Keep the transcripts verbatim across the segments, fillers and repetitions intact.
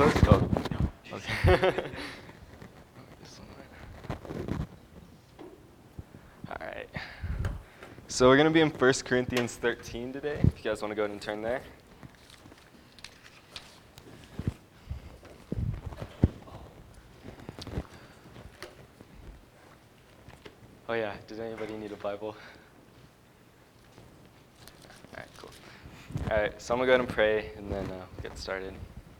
close? Oh, okay. All right. So we're going to be in First Corinthians thirteen today, if you guys want to go ahead and turn there. Oh yeah, does anybody need a Bible? All right, cool. All right, so I'm going to go ahead and pray, and then uh, get started.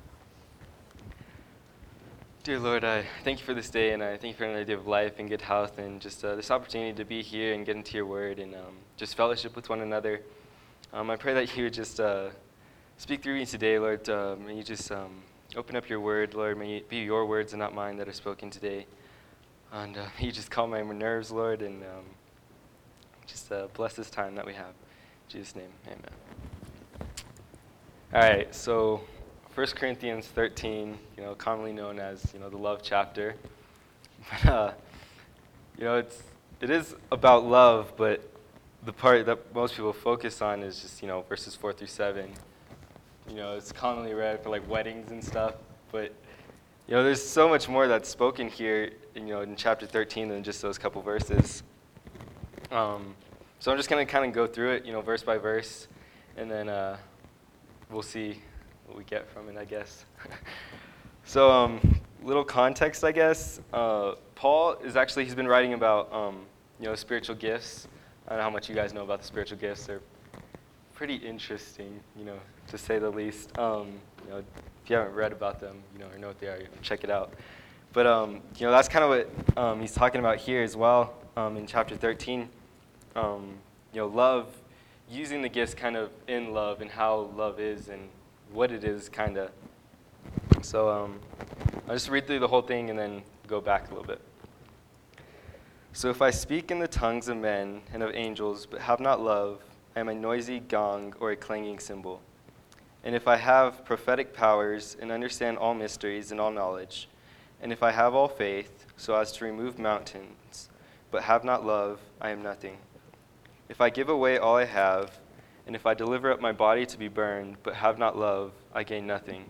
Dear Lord, I thank you for this day, and I thank you for another day of life and good health, and just uh, this opportunity to be here and get into your word, and um, just fellowship with one another. Um, I pray that you would just uh, speak through me today, Lord. Uh, may you just um, open up your word, Lord. May it be your words and not mine that are spoken today. And uh, may you just calm my nerves, Lord, and um, just uh, bless this time that we have. In Jesus' name, amen. All right, so First Corinthians thirteen, you know, commonly known as, you know, the love chapter. But, uh, you know, it's, it is about love, but the part that most people focus on is just, you know, verses four through seven. You know, it's commonly read for, like, weddings and stuff, but, you know, there's so much more that's spoken here, you know, in chapter thirteen than just those couple verses. Um, so I'm just going to kind of go through it, you know, verse by verse, and then uh, we'll see what we get from it, I guess. So, um, little context, I guess. Uh, Paul is actually, he's been writing about, um, you know, spiritual gifts. I don't know how much you guys know about the spiritual gifts. They're pretty interesting, you know, to say the least. Um, you know, if you haven't read about them, you know, or know what they are, you can check it out. But, um, you know, that's kind of what um, he's talking about here as well um, in chapter thirteen. Um, you know, love, using the gifts kind of in love and how love is and what it is, kind of. So um, I'll just read through the whole thing and then go back a little bit. So if I speak in the tongues of men and of angels, but have not love, I am a noisy gong or a clanging cymbal. And if I have prophetic powers and understand all mysteries and all knowledge, and if I have all faith so as to remove mountains, but have not love, I am nothing. If I give away all I have, and if I deliver up my body to be burned, but have not love, I gain nothing.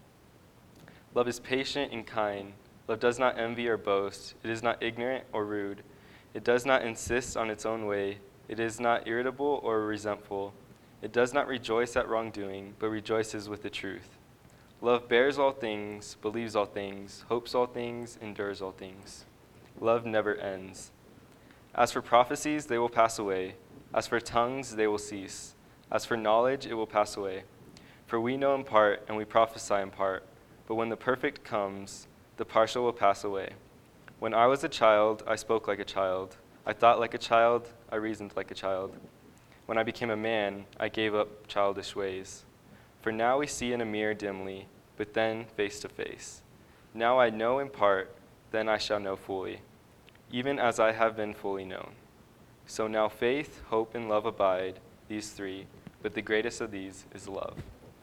Love is patient and kind. Love does not envy or boast. It is not ignorant or rude. It does not insist on its own way. It is not irritable or resentful. It does not rejoice at wrongdoing, but rejoices with the truth. Love bears all things, believes all things, hopes all things, endures all things. Love never ends. As for prophecies, they will pass away. As for tongues, they will cease. As for knowledge, it will pass away. For we know in part, and we prophesy in part. But when the perfect comes, the partial will pass away. When I was a child, I spoke like a child. I thought like a child, I reasoned like a child. When I became a man, I gave up childish ways. For now we see in a mirror dimly, but then face to face. Now I know in part, then I shall know fully, even as I have been fully known. So now faith, hope, and love abide, these three, but the greatest of these is love.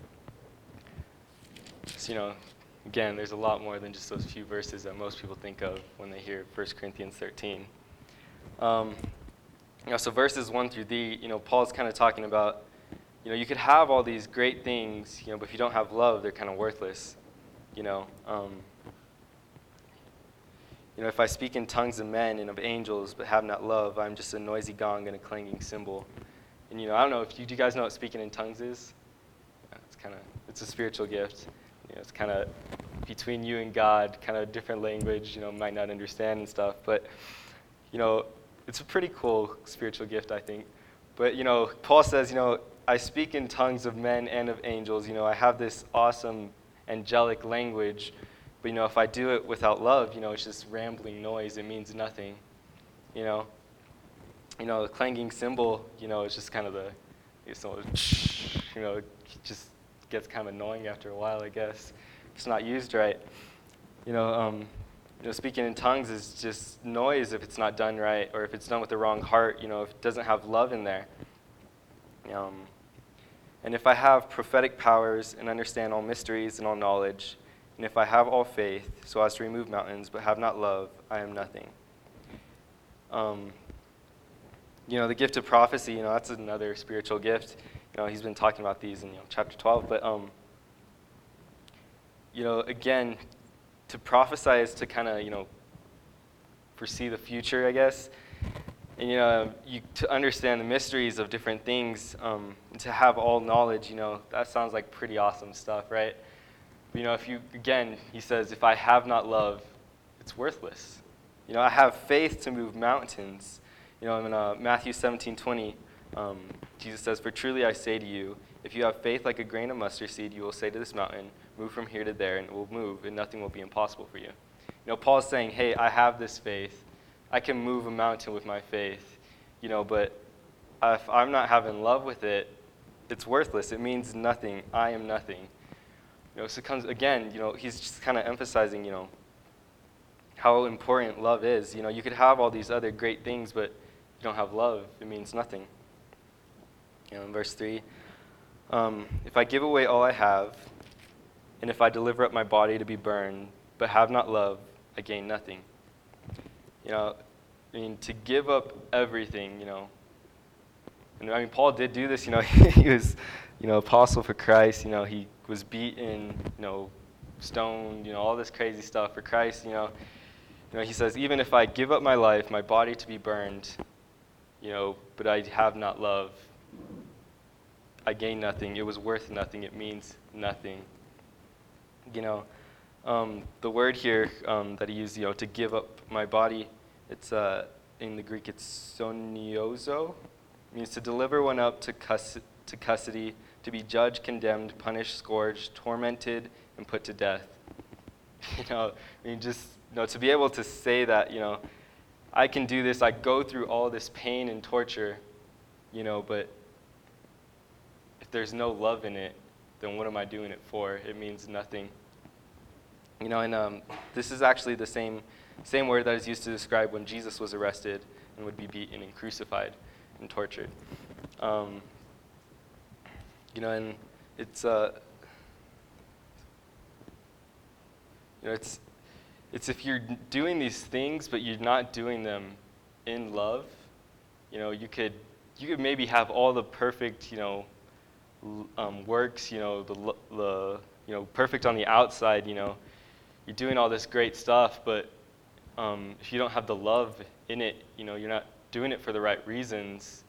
So, you know, again, there's a lot more than just those few verses that most people think of when they hear First Corinthians thirteen. Um, you know, so verses one through D, you know, Paul's kind of talking about, you know, you could have all these great things, you know, but if you don't have love, they're kind of worthless, you know. Um, you know, if I speak in tongues of men and of angels, but have not love, I'm just a noisy gong and a clanging cymbal. And, you know, I don't know if you, do you guys know what speaking in tongues is? Yeah, it's kind of, it's a spiritual gift. You know, it's kind of between you and God, kind of different language, you know, might not understand and stuff. But, you know, it's a pretty cool spiritual gift, I think. But, you know, Paul says, you know, I speak in tongues of men and of angels. You know, I have this awesome angelic language. But, you know, if I do it without love, you know, it's just rambling noise. It means nothing, you know. You know, the clanging cymbal, you know, it's just kind of the, it's all, you know, it just gets kind of annoying after a while, I guess. If it's not used right. You know, um, you know, speaking in tongues is just noise if it's not done right, or if it's done with the wrong heart, you know, if it doesn't have love in there. Um, and if I have prophetic powers and understand all mysteries and all knowledge, and if I have all faith so as to remove mountains but have not love, I am nothing. Um, you know, the gift of prophecy, you know, that's another spiritual gift. You know, he's been talking about these in, you know, chapter twelve, but um, you know, again, to prophesy is to kind of, you know, foresee the future, I guess. And, you know, you, to understand the mysteries of different things, um, and to have all knowledge, you know, that sounds like pretty awesome stuff, right? But, you know, if you, again, he says, if I have not love, it's worthless. You know, I have faith to move mountains. You know, in uh, Matthew seventeen twenty, um, Jesus says, for truly I say to you, if you have faith like a grain of mustard seed, you will say to this mountain, move from here to there, and it will move, and nothing will be impossible for you. You know, Paul's saying, hey, I have this faith. I can move a mountain with my faith, you know, but if I'm not having love with it, it's worthless. It means nothing. I am nothing. You know, so it comes, again, you know, he's just kind of emphasizing, you know, how important love is. You know, you could have all these other great things, but you don't have love, it means nothing. You know, in verse three, um, if I give away all I have, and if I deliver up my body to be burned, but have not love, I gain nothing. You know, I mean, to give up everything, you know. And I mean, Paul did do this, you know. He was, you know, apostle for Christ. You know, he was beaten, you know, stoned, you know, all this crazy stuff for Christ, you know. You know, he says, even if I give up my life, my body to be burned, you know, but I have not love, I gain nothing. It was worth nothing. It means nothing. You know, um, the word here um, that he used, you know, to give up my body, it's uh, in the Greek, it's soniozo. It means to deliver one up to, cus- to custody, to be judged, condemned, punished, scourged, tormented, and put to death. You know, I mean, just, you know, to be able to say that, you know, I can do this, I go through all this pain and torture, you know, but if there's no love in it, then what am I doing it for? It means nothing. You know, and um, this is actually the same same word that is used to describe when Jesus was arrested and would be beaten and crucified and tortured. Um, you know, and it's uh, you know, it's it's if you're doing these things but you're not doing them in love, you know, you could you could maybe have all the perfect, you know, um, works, you know, the the you know, perfect on the outside, you know. You're doing all this great stuff, but um, if you don't have the love in it, you know, you're not doing it for the right reasons,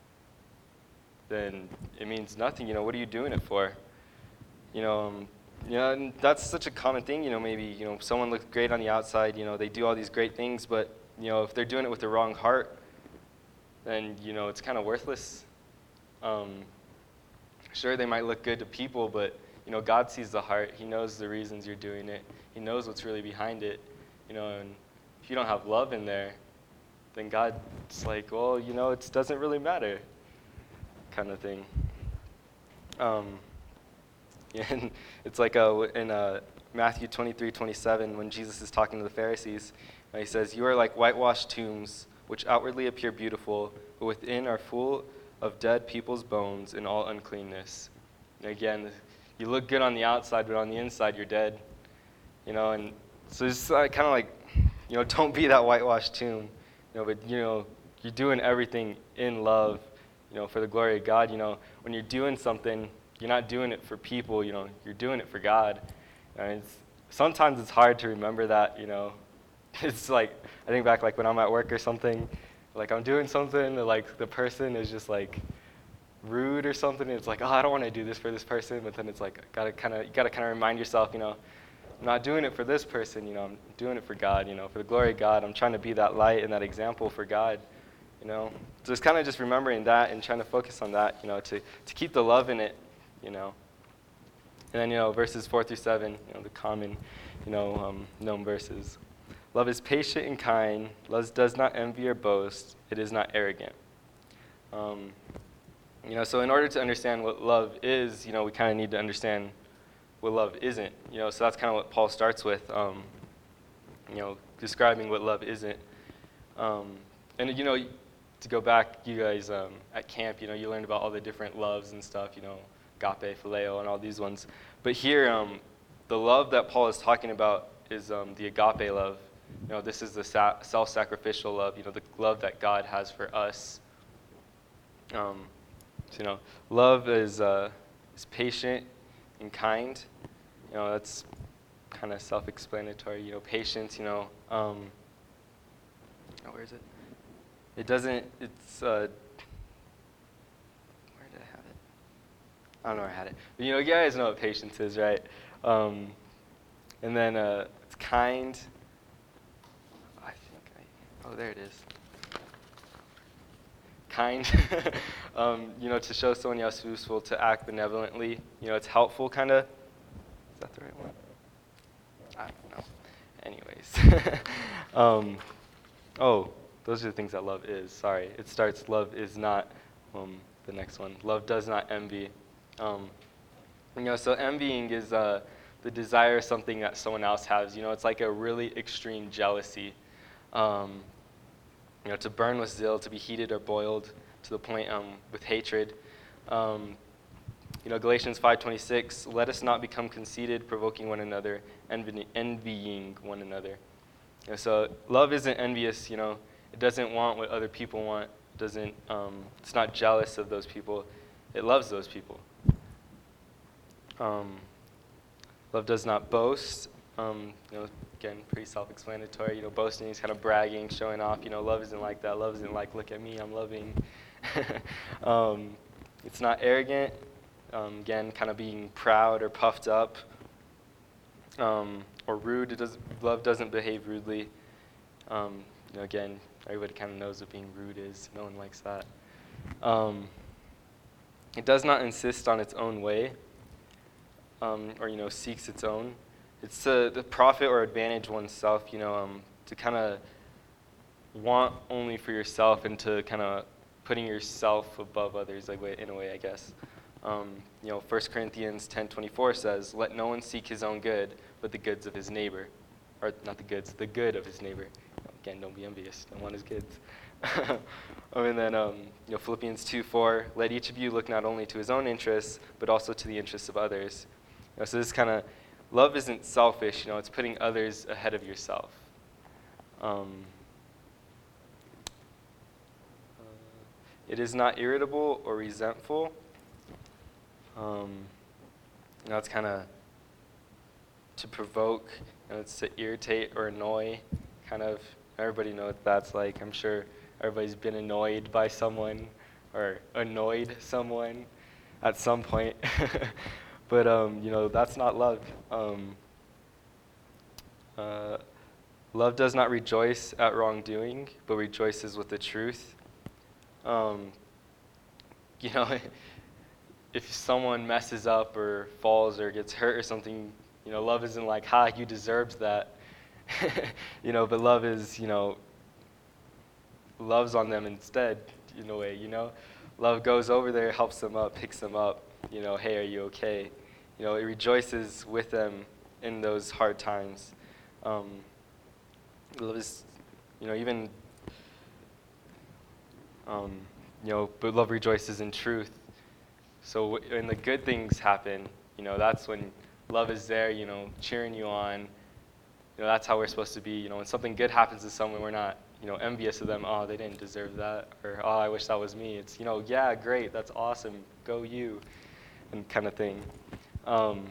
then it means nothing. You know, what are you doing it for? You know, um, you know, and that's such a common thing. You know, maybe, you know, someone looks great on the outside. You know, they do all these great things, but you know, if they're doing it with the wrong heart, then you know, it's kind of worthless. Um, sure, they might look good to people, but you know, God sees the heart. He knows the reasons you're doing it. He knows what's really behind it. You know, and if you don't have love in there, then God's like, well, you know, it doesn't really matter, kind of thing. Um, and it's like uh, in uh, Matthew twenty-three twenty-seven, when Jesus is talking to the Pharisees, uh, he says, you are like whitewashed tombs, which outwardly appear beautiful, but within are full of dead people's bones and all uncleanness. And again, you look good on the outside, but on the inside you're dead. You know, and so it's uh, kind of like, you know, don't be that whitewashed tomb. You know, but, you know, you're doing everything in love, you know, for the glory of God. You know, when you're doing something, you're not doing it for people, you know, you're doing it for God. And it's, sometimes it's hard to remember that, you know. It's like, I think back, like, when I'm at work or something, like, I'm doing something, and, like, the person is just, like, rude or something, and it's like, oh, I don't want to do this for this person, but then it's like, gotta kind of, you gotta kind of remind yourself, you know, I'm not doing it for this person, you know, I'm doing it for God, you know, for the glory of God. I'm trying to be that light and that example for God, you know. So it's kind of just remembering that and trying to focus on that, you know, to, to keep the love in it, you know. And then, you know, verses four through seven, you know, the common, you know, um, known verses. Love is patient and kind. Love does not envy or boast. It is not arrogant. Um, you know, so in order to understand what love is, you know, we kind of need to understand what love isn't. You know, so that's kind of what Paul starts with, um, you know, describing what love isn't. Um, and, you know, to go back, you guys, um, at camp, you know, you learned about all the different loves and stuff, you know, agape, phileo, and all these ones. But here, um, the love that Paul is talking about is um, the agape love. You know, this is the sa- self-sacrificial love, you know, the love that God has for us. Um, so, you know, love is uh, is patient and kind. You know, that's kind of self-explanatory. You know, patience. You know, um, oh, where is it? It doesn't. It's. Uh, where did I have it? I don't know where I had it. But, you know, you guys know what patience is, right? Um, and then uh, it's kind. I think I. Oh, there it is. Kind, um, you know, to show someone else useful, to act benevolently. You know, it's helpful, kind of. Is that the right one? I don't know. Anyways. um, oh, those are the things that love is. Sorry. It starts, love is not, um, the next one. Love does not envy. Um, you know, so envying is uh, the desire of something that someone else has. You know, it's like a really extreme jealousy. Um, You know, to burn with zeal, to be heated or boiled to the point um, with hatred. Um, you know, Galatians five twenty-six, let us not become conceited, provoking one another, envy, envying one another. You know, so love isn't envious, you know. It doesn't want what other people want. It doesn't, um, it's not jealous of those people. It loves those people. Um, love does not boast. Um, you know, again, pretty self-explanatory. You know, boasting is kind of bragging, showing off. You know, love isn't like that. Love isn't like, look at me, I'm loving. um, it's not arrogant. Um, again, kind of being proud or puffed up, um, or rude. It does, love doesn't behave rudely. Um, you know, again, everybody kind of knows what being rude is. No one likes that. Um, it does not insist on its own way, um, or you know, seeks its own. It's to the profit or advantage oneself, you know, um, to kind of want only for yourself and to kind of putting yourself above others, like in a way, I guess. Um, you know, First Corinthians ten twenty-four says, let no one seek his own good, but the goods of his neighbor. Or not the goods, the good of his neighbor. Again, don't be envious. Don't want his goods. oh, and then, um, you know, Philippians two four, let each of you look not only to his own interests, but also to the interests of others. You know, so this kind of, love isn't selfish, you know, it's putting others ahead of yourself. Um, uh, it is not irritable or resentful. Um, you know, it's kind of to provoke, you know, it's to irritate or annoy, kind of. Everybody knows what that's like. I'm sure everybody's been annoyed by someone or annoyed someone at some point. But, um, you know, that's not love. Um, uh, love does not rejoice at wrongdoing, but rejoices with the truth. Um, you know, if someone messes up or falls or gets hurt or something, you know, love isn't like, ha, you deserved that. you know, but love is, you know, loves on them instead, in a way, you know. Love goes over there, helps them up, picks them up, you know, hey, are you okay? You know, it rejoices with them in those hard times. Um, love is, you know, even, um, you know, but love rejoices in truth. So w- when the good things happen, you know, that's when love is there, you know, cheering you on. You know, that's how we're supposed to be. You know, when something good happens to someone, we're not, you know, envious of them. Oh, they didn't deserve that. Or, oh, I wish that was me. It's, you know, yeah, great, that's awesome. Go you, and kind of thing. Um,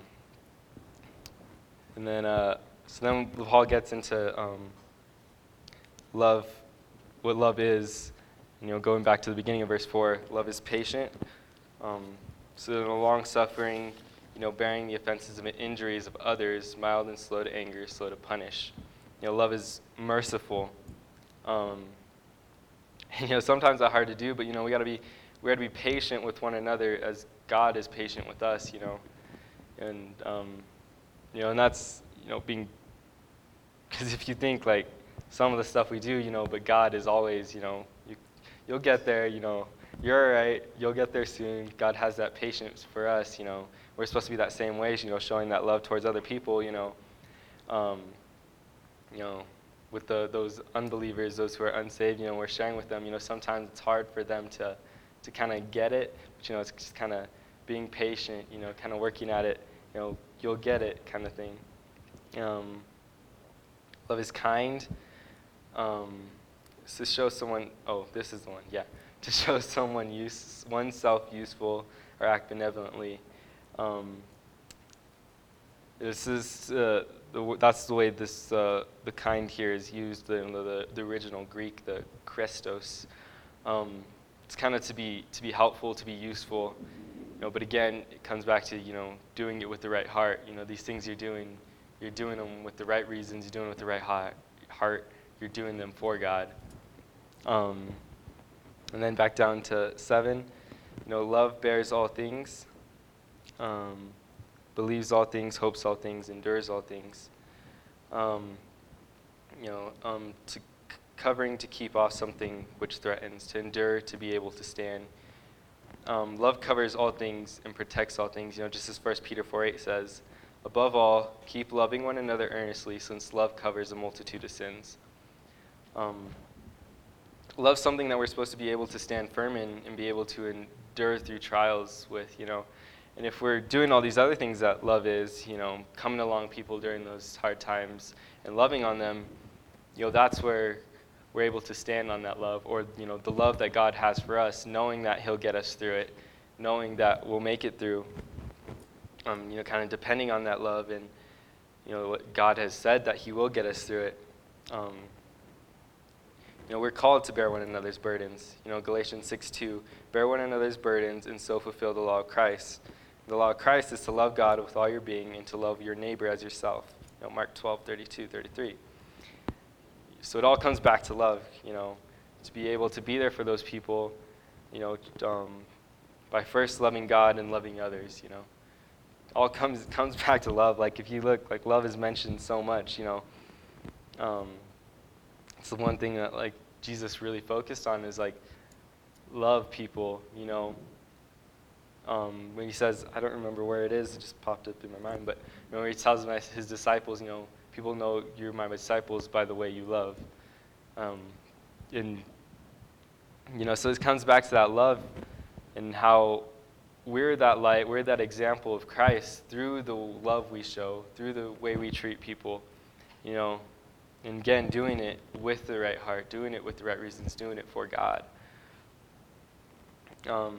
and then, uh, so then Paul gets into um, love, what love is. You know, going back to the beginning of verse four, love is patient. Um, so no long suffering, you know, bearing the offenses and injuries of others, mild and slow to anger, slow to punish. You know, love is merciful. Um, and, you know, sometimes that's hard to do, but you know, we gotta be, we gotta be patient with one another as God is patient with us. You know, and um, you know, and that's, you know, being, because if you think like some of the stuff we do, you know, but God is always, you know, you, you'll get there. You know, you're all right. You'll get there soon. God has that patience for us. You know, we're supposed to be that same way. You know, showing that love towards other people. You know, um, you know, with the those unbelievers, those who are unsaved. You know, we're sharing with them. You know, sometimes it's hard for them to to kind of get it. But you know, it's just kind of being patient. You know, kind of working at it. You know, you'll get it, kind of thing. Um, love is kind. Um, to show someone, oh, this is the one, yeah. To show someone use, oneself useful or act benevolently. Um, this is uh, the, that's the way this uh, the kind here is used in the, the, the original Greek, the Christos. Um, it's kind of to be to be helpful, to be useful, you know. But again, it comes back to you know doing it with the right heart. You know, these things you're doing, you're doing them with the right reasons. You're doing it with the right heart. Heart. You're doing them for God. Um, and then back down to seven. You know, love bears all things, um, believes all things, hopes all things, endures all things. Um, you know, um, to c- covering to keep off something which threatens, to endure, to be able to stand. Um, love covers all things and protects all things. You know, just as First Peter four eight says, above all, keep loving one another earnestly, since love covers a multitude of sins. Um, love's something that we're supposed to be able to stand firm in and be able to endure through trials with, you know. And if we're doing all these other things that love is, you know, coming along people during those hard times and loving on them, you know, that's where we're able to stand on that love, or, you know, the love that God has for us, knowing that he'll get us through it, knowing that we'll make it through, um, you know, kind of depending on that love and, you know, what God has said that he will get us through it. Um, You know, we're called to bear one another's burdens. You know, Galatians six two, bear one another's burdens and so fulfill the law of Christ. The law of Christ is to love God with all your being and to love your neighbor as yourself. You know, Mark twelve thirty-two, thirty-three. So it all comes back to love, you know, to be able to be there for those people, you know, um, by first loving God and loving others, you know. All comes comes back to love. Like if you look, like love is mentioned so much, you know. Um, it's the one thing that like Jesus really focused on is like love people, you know. Um, when he says, I don't remember where it is, it just popped up in my mind, but you know, he tells my, his disciples, you know, people know you're my disciples by the way you love. Um, and, you know, so it comes back to that love and how we're that light, we're that example of Christ through the love we show, through the way we treat people, you know. And again, doing it with the right heart, doing it with the right reasons, doing it for God. Um,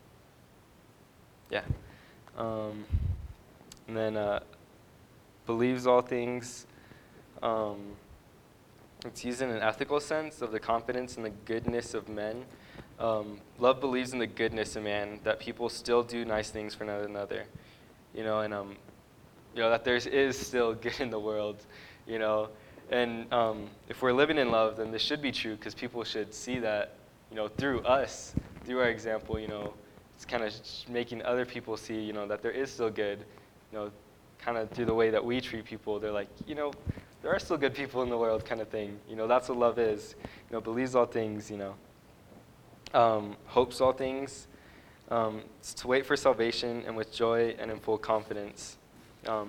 yeah. Um, and then uh, believes all things. Um, it's used in an ethical sense of the confidence and the goodness of men. Um, love believes in the goodness of man, that people still do nice things for one another. You know, and um, you know that there is still good in the world. You know. And um, if we're living in love, then this should be true because people should see that, you know, through us, through our example, you know, it's kind of making other people see, you know, that there is still good, you know, kind of through the way that we treat people. They're like, you know, there are still good people in the world kind of thing. You know, that's what love is. You know, believes all things, you know, um, hopes all things. Um, it's to wait for salvation and with joy and in full confidence. Um,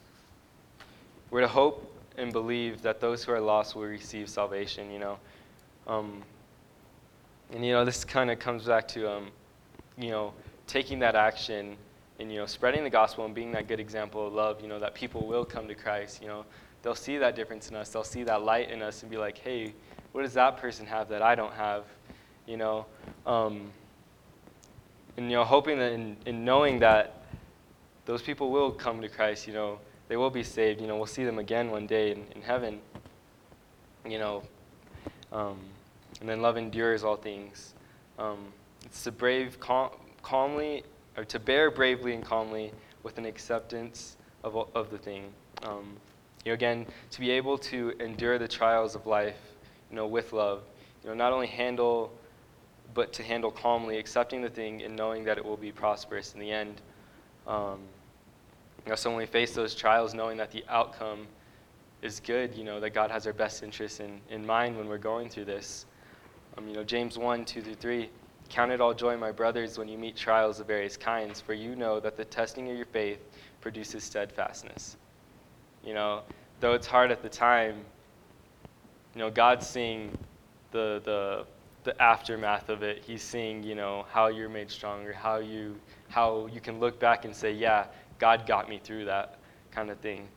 we're to hope and believe that those who are lost will receive salvation, you know. Um, and, you know, this kind of comes back to, um, you know, taking that action and, you know, spreading the gospel and being that good example of love, you know, that people will come to Christ, you know. They'll see that difference in us. They'll see that light in us and be like, hey, what does that person have that I don't have, you know. Um, and, you know, hoping that in, in knowing that those people will come to Christ, you know, they will be saved. You know, we'll see them again one day in, in heaven. You know, um, and then love endures all things. Um, it's to brave cal- calmly, or to bear bravely and calmly with an acceptance of of the thing. Um, you know, again, to be able to endure the trials of life, you know, with love. You know, not only handle, but to handle calmly, accepting the thing and knowing that it will be prosperous in the end. Um, You know, so when we face those trials, knowing that the outcome is good, you know, that God has our best interests in, in mind when we're going through this. Um, you know, James one, two through three, count it all joy, my brothers, when you meet trials of various kinds, for you know that the testing of your faith produces steadfastness. You know, though it's hard at the time, you know, God's seeing the the the aftermath of it. He's seeing, you know, how you're made stronger, how you how you can look back and say, yeah, God got me through that kind of thing.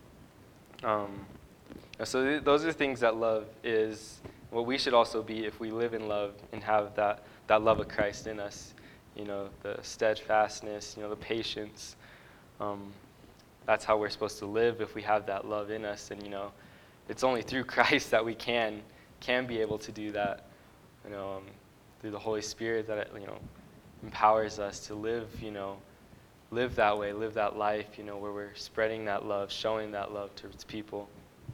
Um, so th- those are things that love is, what we should also be if we live in love and have that, that love of Christ in us. You know, the steadfastness, you know, the patience. Um, that's how we're supposed to live if we have that love in us. And, you know, it's only through Christ that we can can be able to do that. You know, um, through the Holy Spirit that, it, you know, empowers us to live, you know, live that way, live that life, you know, where we're spreading that love, showing that love towards people.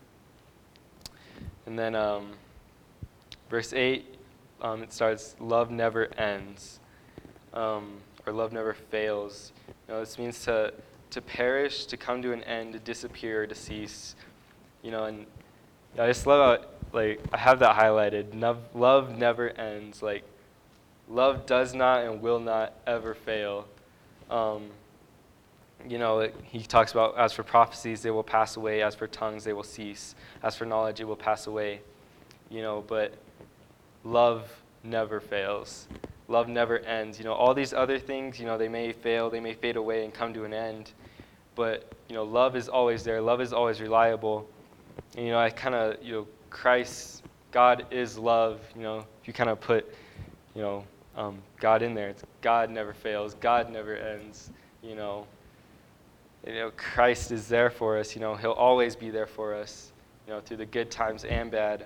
And then um, verse eight, um, it starts, love never ends, um, or love never fails. You know, this means to to perish, to come to an end, to disappear, to cease. You know, and I just love how, like, I have that highlighted. No, love never ends. Like, love does not and will not ever fail. Um, you know, it, he talks about, as for prophecies, they will pass away. As for tongues, they will cease. As for knowledge, it will pass away. You know, but love never fails. Love never ends. You know, all these other things, you know, they may fail, they may fade away and come to an end. But, you know, love is always there. Love is always reliable. And, you know, I kind of, you know, Christ, God is love. You know, if you kind of put, you know, um, God in there, it's God never fails. God never ends. You know, you know, Christ is there for us. You know, he'll always be there for us, you know, through the good times and bad.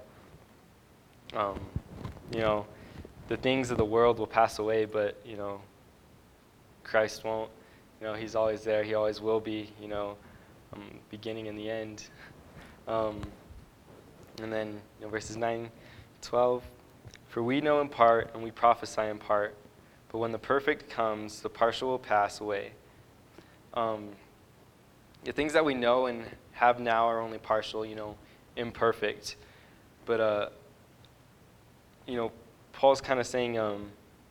Um, you know, the things of the world will pass away, but, you know, Christ won't. You know, he's always there. He always will be, you know, um, beginning and the end. Um, and then, you know, verses nine, twelve. For we know in part and we prophesy in part, but when the perfect comes, the partial will pass away. Um, the things that we know and have now are only partial, you know, imperfect. But, uh, you know, Paul's kind of saying, um,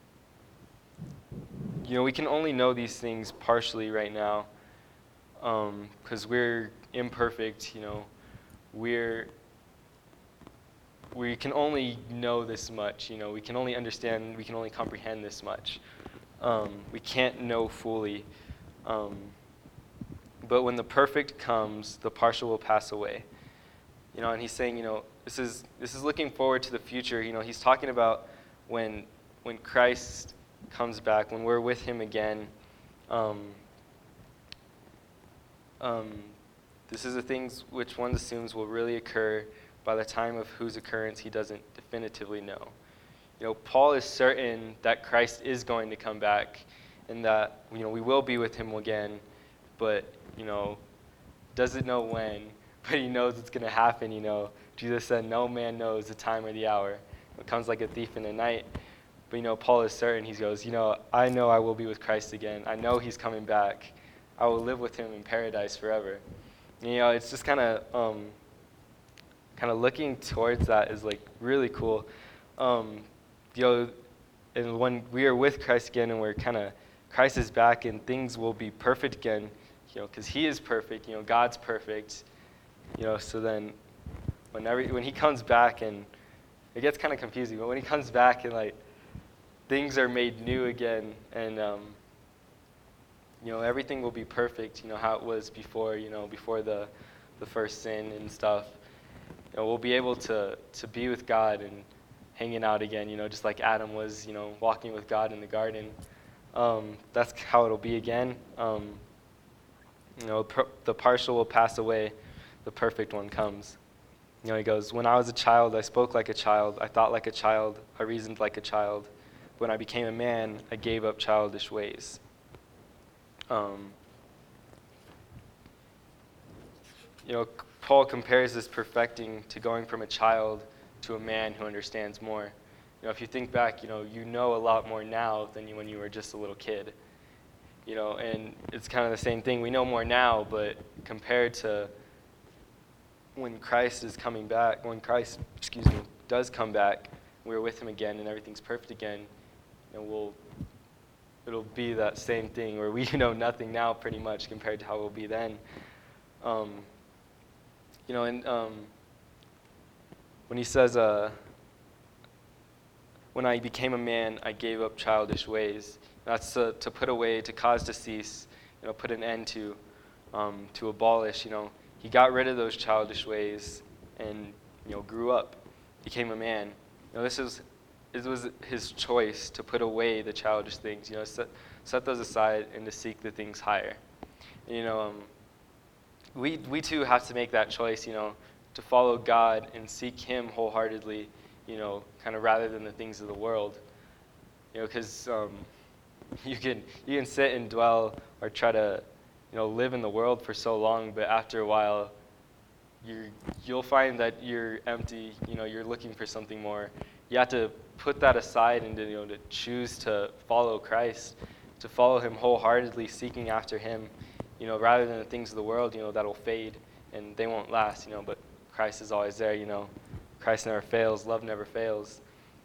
you know, we can only know these things partially right now because um, we're imperfect, you know. We're, we can only know this much, you know. We can only understand, we can only comprehend this much. Um, we can't know fully. Um, but when the perfect comes, the partial will pass away. You know, and he's saying, you know, this is this is looking forward to the future. You know, he's talking about when when Christ comes back, when we're with him again. Um, um, this is the things which one assumes will really occur by the time of whose occurrence he doesn't definitively know. You know, Paul is certain that Christ is going to come back and that, you know, we will be with him again, but, you know, doesn't know when, but he knows it's going to happen, you know. Jesus said, no man knows the time or the hour. It comes like a thief in the night. But, you know, Paul is certain. He goes, you know, I know I will be with Christ again. I know he's coming back. I will live with him in paradise forever. And, you know, it's just kind of um, kind of looking towards that is, like, really cool. Um, you know, and when we are with Christ again and we're kind of, Christ is back and things will be perfect again, you know, because he is perfect, you know, God's perfect, you know, so then when, every, when he comes back and it gets kind of confusing, but when he comes back and, like, things are made new again, and, um, you know, everything will be perfect, you know, how it was before, you know, before the, the first sin and stuff. You know, we'll be able to, to be with God and hanging out again, you know, just like Adam was, you know, walking with God in the garden. Um, that's how it'll be again. Um, you know, per, the partial will pass away, the perfect one comes. You know, he goes, when I was a child, I spoke like a child, I thought like a child, I reasoned like a child. When I became a man, I gave up childish ways. Um, you know, Paul compares this perfecting to going from a child to a man who understands more. You know, if you think back, you know, you know a lot more now than you when you were just a little kid. You know, and it's kind of the same thing. We know more now, but compared to when Christ is coming back, when Christ, excuse me, does come back, we're with him again and everything's perfect again, and we'll, it'll be that same thing where we know nothing now pretty much compared to how it will be then. Um, you know, and um, when he says, uh, when I became a man, I gave up childish ways. That's to, to put away, to cause to cease, you know, put an end to, um, to abolish, you know. He got rid of those childish ways and, you know, grew up, became a man. You know, this is, it was his choice to put away the childish things, you know, set, set those aside and to seek the things higher. And, you know, um, we we too have to make that choice, you know, to follow God and seek Him wholeheartedly, you know, kind of rather than the things of the world, you know, because um, you can you can sit and dwell or try to, you know, live in the world for so long, but after a while, you you'll find that you're empty. You know, you're looking for something more. You have to put that aside and to, you know, to choose to follow Christ, to follow Him wholeheartedly, seeking after Him, you know, rather than the things of the world, you know, that'll fade and they won't last, you know, but Christ is always there, you know. Christ never fails. Love never fails.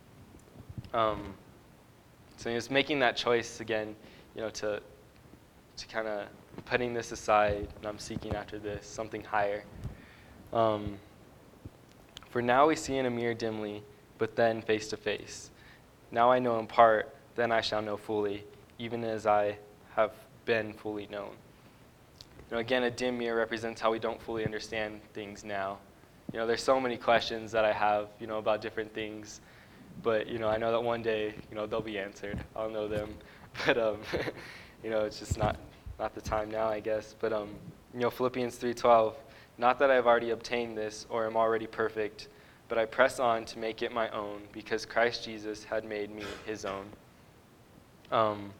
Um, so it's making that choice again, you know, to to kind of putting this aside, and I'm seeking after this, something higher. Um, For now we see in a mirror dimly, but then face to face. Now I know in part, then I shall know fully, even as I have been fully known. You know, again, a dim mirror represents how we don't fully understand things now. You know, there's so many questions that I have, you know, about different things, but, you know, I know that one day, you know, they'll be answered. I'll know them, but, um, you know, it's just not, not the time now, I guess. But, um, you know, Philippians three twelve, not that I have already obtained this or am already perfect, but I press on to make it my own because Christ Jesus had made me His own. Um,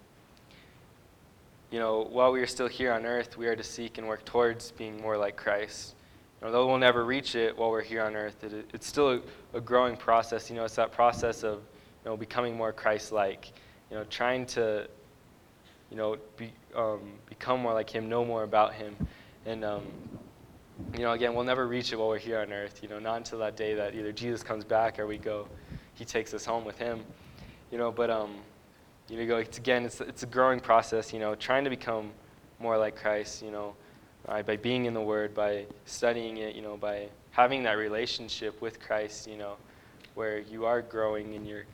you know, while we are still here on earth, we are to seek and work towards being more like Christ. Although we'll never reach it while we're here on earth, it, it's still a, a growing process. You know, it's that process of, you know, becoming more Christ-like. You know, trying to, you know, be, um, become more like Him, know more about Him, and um, you know, again, we'll never reach it while we're here on earth. You know, not until that day that either Jesus comes back or we go, He takes us home with Him. You know, but um, you know, it's again, it's it's a growing process. You know, trying to become more like Christ. You know. Uh, by being in the Word, by studying it, you know, by having that relationship with Christ, you know, where you are growing in your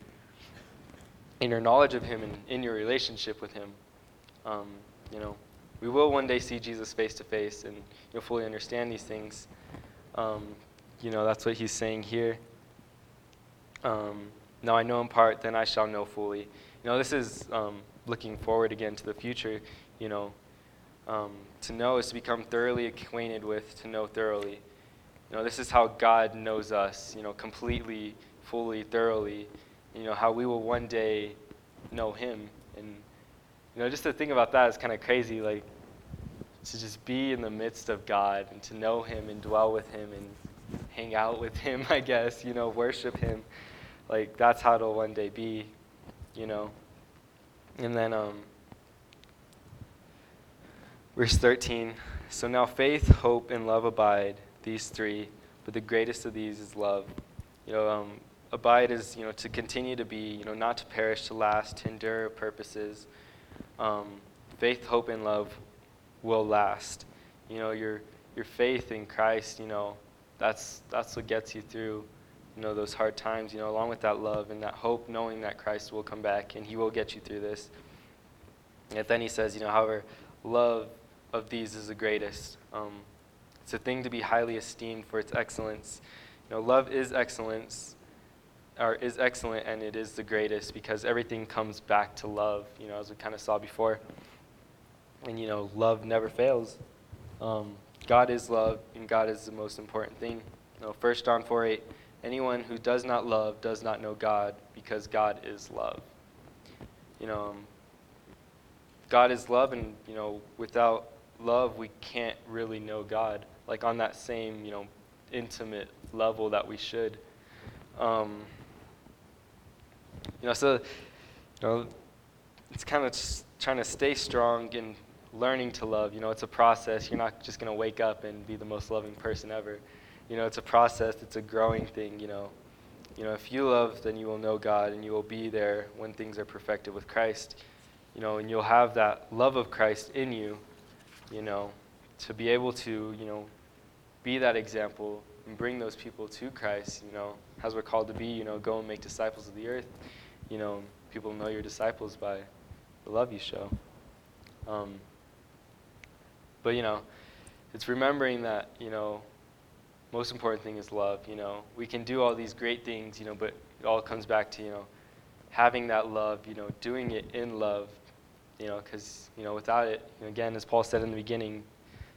in your knowledge of Him and in your relationship with Him. Um, you know, we will one day see Jesus face to face, and you'll fully understand these things. Um, you know, that's what He's saying here. Um, now I know in part, then I shall know fully. You know, this is um, looking forward again to the future. You know. Um, to know is to become thoroughly acquainted with, to know thoroughly. You know, this is how God knows us, you know, completely, fully, thoroughly. You know, how we will one day know Him. And, you know, just to think about that is kind of crazy, like, to just be in the midst of God and to know Him and dwell with Him and hang out with Him, I guess, you know, worship Him. Like, that's how it'll one day be, you know. And then, um, verse thirteen, so now faith, hope, and love abide, these three, but the greatest of these is love. You know, um, abide is, you know, to continue to be, you know, not to perish, to last, to endure purposes. Um, faith, hope, and love will last. You know, your your faith in Christ, you know, that's that's what gets you through, you know, those hard times, you know, along with that love and that hope, knowing that Christ will come back and He will get you through this. And then He says, you know, however, love of these is the greatest. Um, it's a thing to be highly esteemed for its excellence. You know, love is excellence, or is excellent, and it is the greatest because everything comes back to love. You know, as we kind of saw before. And you know, love never fails. Um, God is love, and God is the most important thing. You know, First John four eight. Anyone who does not love does not know God, because God is love. You know, um, God is love, and you know, without love, we can't really know God, like on that same, you know, intimate level that we should. Um, you know, so, you know, it's kind of trying to stay strong and learning to love. You know, it's a process. You're not just going to wake up and be the most loving person ever. You know, it's a process. It's a growing thing, you know. You know, if you love, then you will know God, and you will be there when things are perfected with Christ. You know, and you'll have that love of Christ in you, you know, to be able to, you know, be that example and bring those people to Christ, you know, as we're called to be, you know, go and make disciples of the earth. You know, people know you're disciples by the love you show. Um, but, you know, it's remembering that, you know, most important thing is love, you know. We can do all these great things, you know, but it all comes back to, you know, having that love, you know, doing it in love, you know, because, you know, without it, you know, again, as Paul said in the beginning,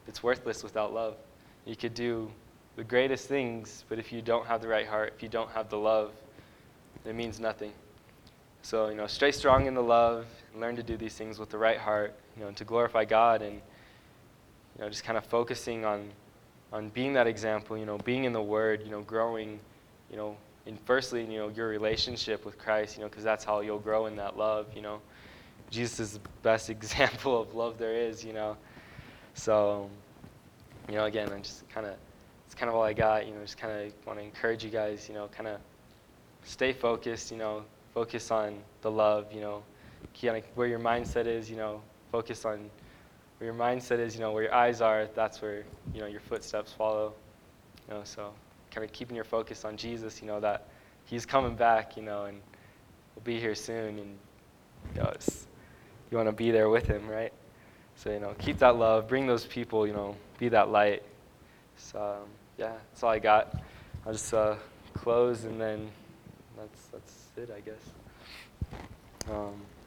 it's worthless without love. You could do the greatest things, but if you don't have the right heart, if you don't have the love, it means nothing. So, you know, stay strong in the love, and learn to do these things with the right heart, you know, to glorify God, and, you know, just kind of focusing on, on being that example, you know, being in the Word, you know, growing, you know, in firstly, you know, your relationship with Christ, you know, because that's how you'll grow in that love, you know. Jesus is the best example of love there is, you know. So, you know, again, I'm just kind of, it's kind of all I got, you know, just kind of want to encourage you guys, you know, kind of stay focused, you know, focus on the love, you know, kind of where your mindset is, you know, focus on where your mindset is, you know, where your eyes are, that's where, you know, your footsteps follow, you know, so kind of keeping your focus on Jesus, you know, that he's coming back, you know, and we'll be here soon, and, you know, it's, you want to be there with him, right? So, you know, keep that love, bring those people, you know, be that light. So, um, yeah, that's all I got. I'll just uh, close, and then that's that's it, I guess. Um,